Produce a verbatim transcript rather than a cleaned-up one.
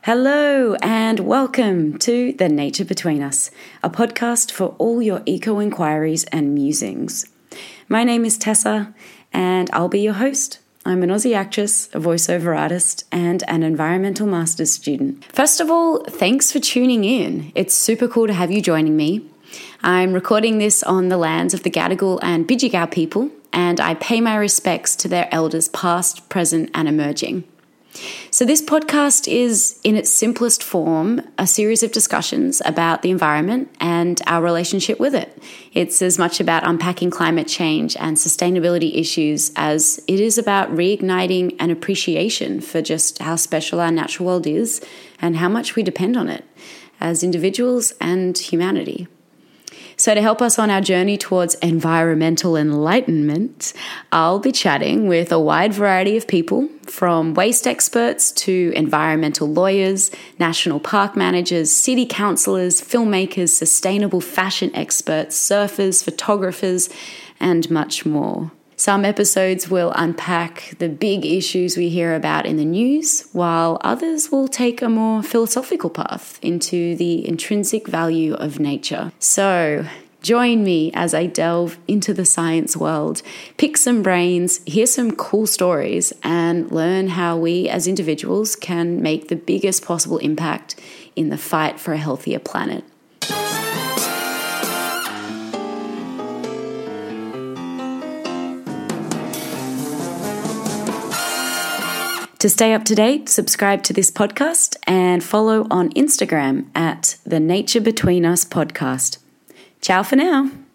Hello and welcome to The Nature Between Us, a podcast for all your eco-inquiries and musings. My name is Tessa and I'll be your host. I'm an Aussie actress, a voiceover artist, and an environmental master's student. First of all, thanks for tuning in. It's super cool to have you joining me. I'm recording this on the lands of the Gadigal and Bidjigal people, and I pay my respects to their elders past, present, and emerging. So this podcast is, in its simplest form, a series of discussions about the environment and our relationship with it. It's as much about unpacking climate change and sustainability issues as it is about reigniting an appreciation for just how special our natural world is and how much we depend on it as individuals and humanity. So to help us on our journey towards environmental enlightenment, I'll be chatting with a wide variety of people, from waste experts to environmental lawyers, national park managers, city councillors, filmmakers, sustainable fashion experts, surfers, photographers, and much more. Some episodes will unpack the big issues we hear about in the news, while others will take a more philosophical path into the intrinsic value of nature. So, join me as I delve into the science world, pick some brains, hear some cool stories, and learn how we as individuals can make the biggest possible impact in the fight for a healthier planet. To stay up to date, subscribe to this podcast and follow on Instagram at The Nature Between Us podcast. Ciao for now.